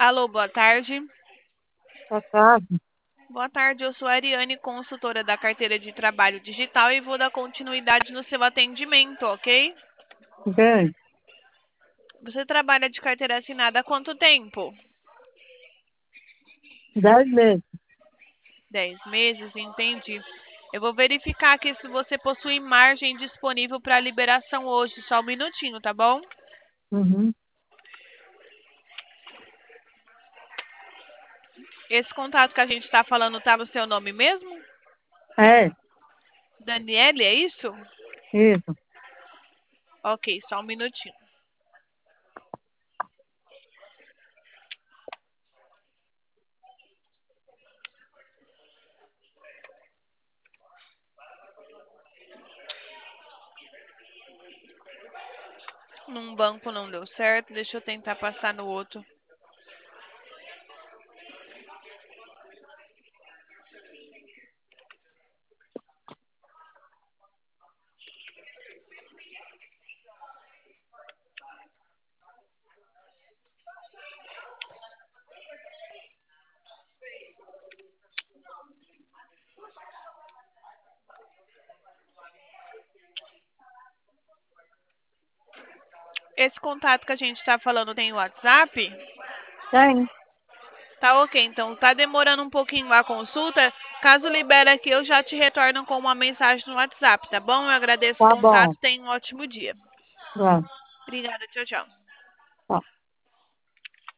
Alô, boa tarde. Boa tarde. Boa tarde, eu sou a Ariane, consultora da carteira de trabalho digital e vou dar continuidade no seu atendimento, ok? Bem, Você trabalha de carteira assinada há quanto tempo? 10 meses. 10 meses, entendi. Eu vou verificar aqui se você possui margem disponível para liberação hoje. Só um minutinho, tá bom? Uhum. Esse contato que a gente está falando tá no seu nome mesmo? É, Daniele, é isso? isso. Ok, só um minutinho. Num banco não deu certo, deixa eu tentar passar no outro. Esse contato que a gente está falando tem WhatsApp? Tem. Tá ok, então tá demorando um pouquinho a consulta. Caso libere aqui, eu já te retorno com uma mensagem no WhatsApp, tá bom? Eu agradeço o Tá bom. contato, tenha um ótimo dia. Tá. Obrigada, tchau, tchau.